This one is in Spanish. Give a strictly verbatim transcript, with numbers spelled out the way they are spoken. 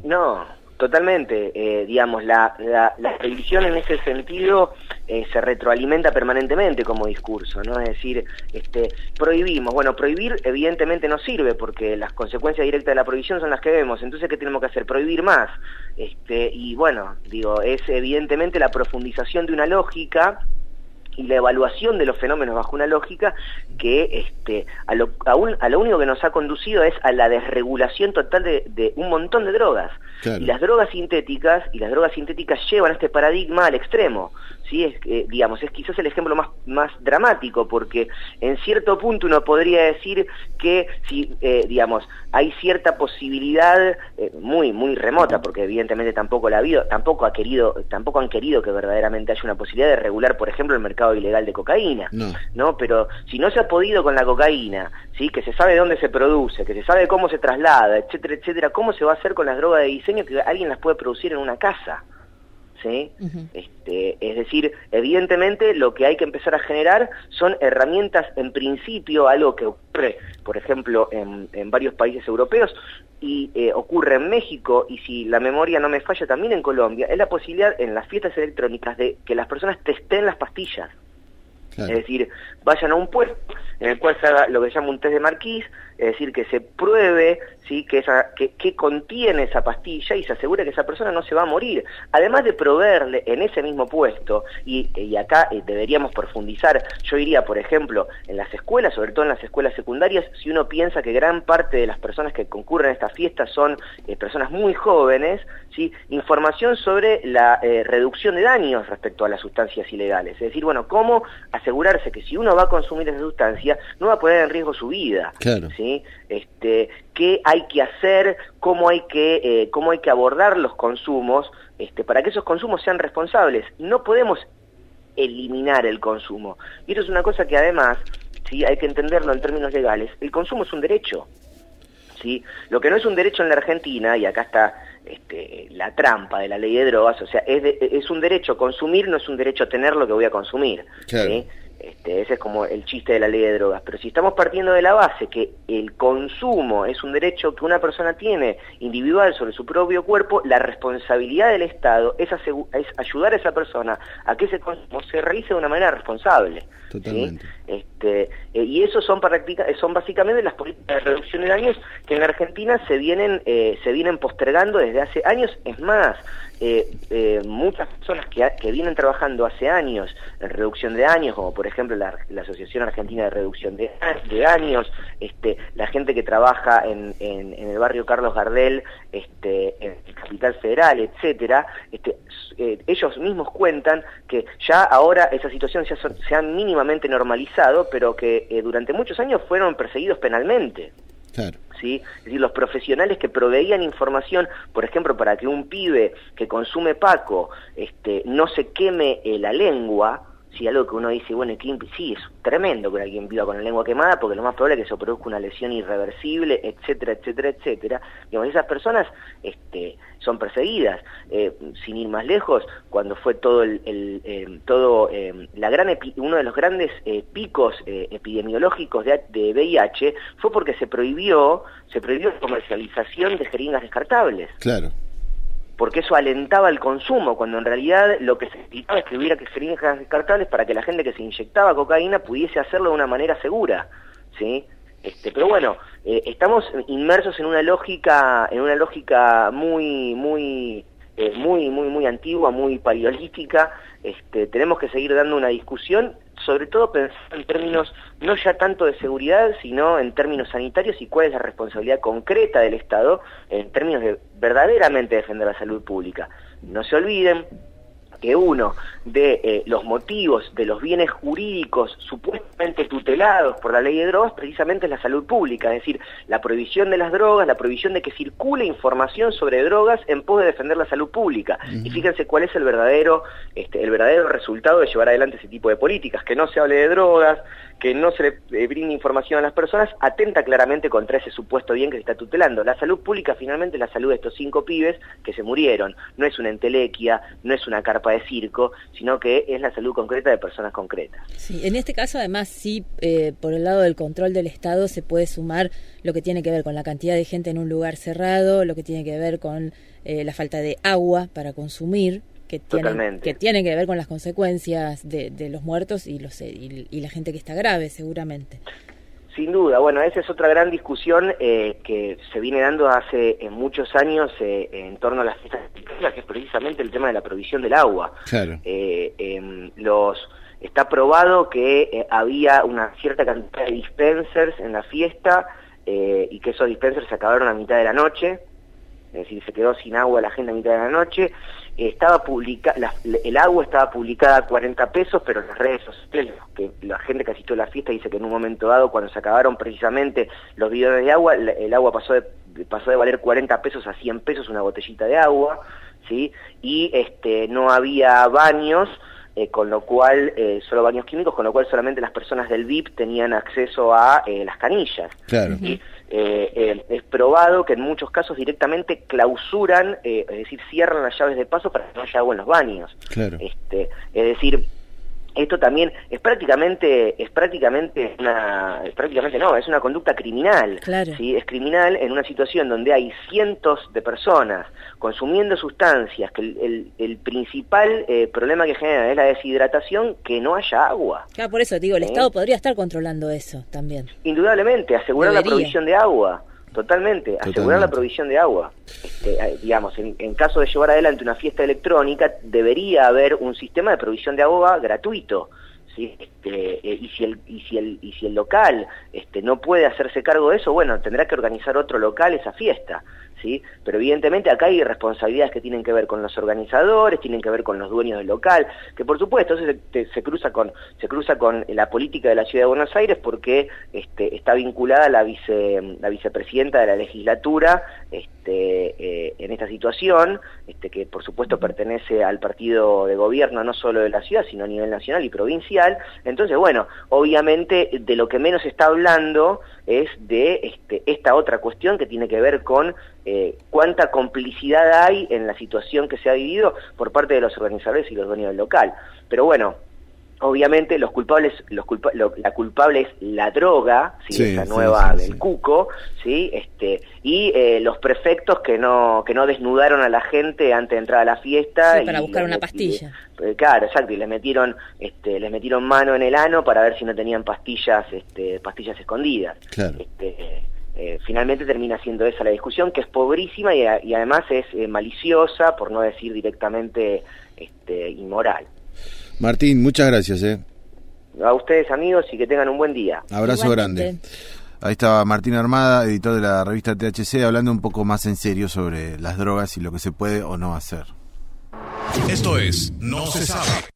No, totalmente. Eh, digamos, la, la, la prohibición en ese sentido eh, se retroalimenta permanentemente como discurso, ¿no? Es decir, este, prohibimos. Bueno, prohibir evidentemente no sirve porque las consecuencias directas de la prohibición son las que vemos. Entonces, ¿qué tenemos que hacer? Prohibir más. Este, y bueno, digo, es evidentemente la profundización de una lógica y la evaluación de los fenómenos bajo una lógica que este, a, lo, a, un, a lo único que nos ha conducido es a la desregulación total de, de un montón de drogas. Claro. Y las drogas sintéticas, y las drogas sintéticas llevan este paradigma al extremo. ¿Sí? Es, eh, digamos, es quizás el ejemplo más, más dramático, porque en cierto punto uno podría decir que si, eh, digamos, hay cierta posibilidad eh, muy, muy remota, porque evidentemente tampoco la ha habido, tampoco ha querido, tampoco han querido que verdaderamente haya una posibilidad de regular, por ejemplo, el mercado ilegal de cocaína, no, ¿no? Pero si no se ha podido con la cocaína, ¿sí? Que se sabe dónde se produce, que se sabe cómo se traslada, etcétera, etcétera, ¿cómo se va a hacer con las drogas de diseño que alguien las puede producir en una casa? ¿Sí? Uh-huh. este, es decir, evidentemente lo que hay que empezar a generar son herramientas, en principio, algo que ocurre, por ejemplo, en, en varios países europeos, y eh, ocurre en México, y si la memoria no me falla, también en Colombia, es la posibilidad en las fiestas electrónicas de que las personas testeen las pastillas. Claro. Es decir, vayan a un puesto en el cual se haga lo que se llama un test de Marquis, es decir, que se pruebe, ¿sí? que, esa, que, que contiene esa pastilla y se asegure que esa persona no se va a morir. Además de proveerle en ese mismo puesto, y, y acá eh, deberíamos profundizar, yo iría, por ejemplo, en las escuelas, sobre todo en las escuelas secundarias, si uno piensa que gran parte de las personas que concurren a estas fiestas son eh, personas muy jóvenes, ¿sí? Información sobre la eh, reducción de daños respecto a las sustancias ilegales. Es decir, bueno, cómo asegurarse que si uno va a consumir esa sustancia, no va a poner en riesgo su vida. Claro. ¿Sí? Este, qué hay que hacer, cómo hay que, eh, cómo hay que abordar los consumos, este, para que esos consumos sean responsables. No podemos eliminar el consumo. Y eso es una cosa que además, ¿sí? Hay que entenderlo en términos legales, el consumo es un derecho. ¿Sí? Lo que no es un derecho en la Argentina, y acá está este, la trampa de la ley de drogas, o sea, es, de, es un derecho consumir, no es un derecho tener lo que voy a consumir. Claro. ¿Sí? Este, ese es como el chiste de la ley de drogas. Pero si estamos partiendo de la base que el consumo es un derecho que una persona tiene individual sobre su propio cuerpo, la responsabilidad del Estado es, es ayudar a esa persona a que ese consumo se realice de una manera responsable. Totalmente. ¿Sí? Este, eh, y eso son, práctica, son básicamente las políticas de reducción de daños que en la Argentina se vienen, eh, se vienen postergando desde hace años. Es más, eh, eh, muchas personas que, que vienen trabajando hace años en reducción de daños, como por ejemplo la, la Asociación Argentina de Reducción de, de Daños, este, la gente que trabaja en, en, en el barrio Carlos Gardel, este, en Capital Federal, etcétera, este, eh, ellos mismos cuentan que ya ahora esa situación se ha, se ha mínimamente normalizado, pero que eh, durante muchos años fueron perseguidos penalmente. Claro. ¿Sí? Es decir, los profesionales que proveían información, por ejemplo, para que un pibe que consume Paco este, no se queme eh, la lengua, ¿sí? Algo que uno dice, bueno, sí, es tremendo que alguien viva con la lengua quemada, porque lo más probable es que se produzca una lesión irreversible, etcétera, etcétera, etcétera. Digamos, esas personas este, son perseguidas. Eh, sin ir más lejos, cuando fue todo el, el eh, todo eh, la gran epi uno de los grandes eh, picos eh, epidemiológicos de, de V I H fue porque se prohibió, se prohibió la comercialización de jeringas descartables. Claro. Porque eso alentaba el consumo, cuando en realidad lo que se necesitaba es que hubiera que jeringas descartables para que la gente que se inyectaba cocaína pudiese hacerlo de una manera segura, ¿sí? Este, pero bueno, eh, estamos inmersos en una lógica, en una lógica muy, muy, eh, muy, muy, muy antigua, muy paleolítica. Este, tenemos que seguir dando una discusión, sobre todo pensando en términos no ya tanto de seguridad, sino en términos sanitarios y cuál es la responsabilidad concreta del Estado en términos de verdaderamente defender la salud pública. No se olviden que uno de eh, los motivos de los bienes jurídicos supuestamente tutelados por la ley de drogas precisamente es la salud pública, es decir, la prohibición de las drogas, la prohibición de que circule información sobre drogas en pos de defender la salud pública. Uh-huh. Y fíjense cuál es el verdadero, este, el verdadero resultado de llevar adelante ese tipo de políticas, que no se hable de drogas, que no se le eh, brinde información a las personas, atenta claramente contra ese supuesto bien que se está tutelando. La salud pública finalmente es la salud de estos cinco pibes que se murieron, no es una entelequia, no es una carpa de de circo, sino que es la salud concreta de personas concretas. Sí, en este caso además sí, eh, por el lado del control del Estado se puede sumar lo que tiene que ver con la cantidad de gente en un lugar cerrado, lo que tiene que ver con eh, la falta de agua para consumir, que tiene, que tiene que ver con las consecuencias de, de los muertos y, los, y, y la gente que está grave seguramente. Sin duda, bueno, esa es otra gran discusión eh, que se viene dando hace eh, muchos años eh, en torno a las fiestas mexicanas, que es precisamente el tema de la provisión del agua. Claro. Eh, eh, los está probado que eh, había una cierta cantidad de dispensers en la fiesta eh, y que esos dispensers se acabaron a mitad de la noche, es decir, se quedó sin agua la gente a mitad de la noche. Eh, estaba publica la, el agua estaba publicada a cuarenta pesos, pero en las redes sociales, que la gente que asistió a la fiesta dice que en un momento dado, cuando se acabaron precisamente los bidones de agua, el, el agua pasó de, pasó de valer cuarenta pesos a cien pesos una botellita de agua, ¿sí? Y este no había baños, eh, con lo cual, eh, solo baños químicos, con lo cual solamente las personas del V I P tenían acceso a eh, las canillas. Claro. ¿Sí? Eh, eh, es probado que en muchos casos directamente clausuran, eh, es decir, cierran las llaves de paso para que no haya agua en los baños. Claro. Este, es decir, esto también es prácticamente, es prácticamente una, es prácticamente no, es una conducta criminal. Claro. ¿Sí? Es criminal en una situación donde hay cientos de personas consumiendo sustancias, que el, el, el principal eh, problema que genera es la deshidratación, que no haya agua. Claro, por eso digo, el ¿Eh? Estado podría estar controlando eso también. Indudablemente, asegurar Debería. la provisión de agua. Totalmente, asegurar Totalmente. la provisión de agua. Este, eh, digamos, en, en caso de llevar adelante una fiesta electrónica, debería haber un sistema de provisión de agua gratuito, ¿sí? Este, eh, y si el y si el y si el local este, no puede hacerse cargo de eso, bueno, tendrá que organizar otro local esa fiesta, ¿sí? Pero evidentemente acá hay responsabilidades que tienen que ver con los organizadores, tienen que ver con los dueños del local, que por supuesto eso se, te, se cruza con se cruza con la política de la Ciudad de Buenos Aires, porque este, está vinculada la vice la vicepresidenta de la legislatura este, eh, en esta situación, este, que por supuesto pertenece al partido de gobierno no solo de la ciudad, sino a nivel nacional y provincial. Entonces, bueno, obviamente de lo que menos se está hablando es de este, esta otra cuestión que tiene que ver con eh, cuánta complicidad hay en la situación que se ha vivido por parte de los organizadores y los dueños del local. Pero bueno, obviamente los culpables, los culpa, lo, la culpable es la droga, ¿sí? Sí, esa sí, nueva sí, del sí. cuco, ¿sí? Este, y eh, los prefectos que no que no desnudaron a la gente antes de entrar a la fiesta. Sí, para y buscar le, una y, pastilla. eh, claro, exacto, y les metieron, este, les metieron mano en el ano para ver si no tenían pastillas, este, pastillas escondidas. Claro. Este, eh, finalmente termina siendo esa la discusión, que es pobrísima y, y además es eh, maliciosa, por no decir directamente este, inmoral. Martín, muchas gracias. ¿eh? A ustedes, amigos, y que tengan un buen día. Abrazo Igualmente. grande. Ahí estaba Martín Armada, editor de la revista T H C, hablando un poco más en serio sobre las drogas y lo que se puede o no hacer. Esto es No se sabe.